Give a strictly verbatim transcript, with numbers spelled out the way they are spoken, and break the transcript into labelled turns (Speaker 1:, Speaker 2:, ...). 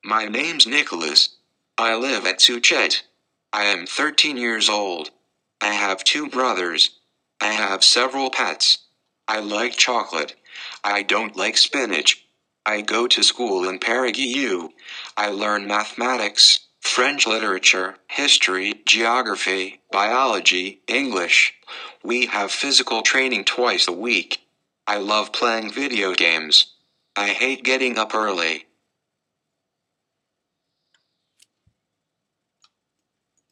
Speaker 1: My name's Nicholas. I live at Suchet. I am thirteen years old. I have two brothers. I have several pets. I like chocolate. I don't like spinach. I go to school in Paraguay. I learn mathematics, French literature, history, geography, biology, English. We have physical training twice a week. I love playing video games. I hate getting up early.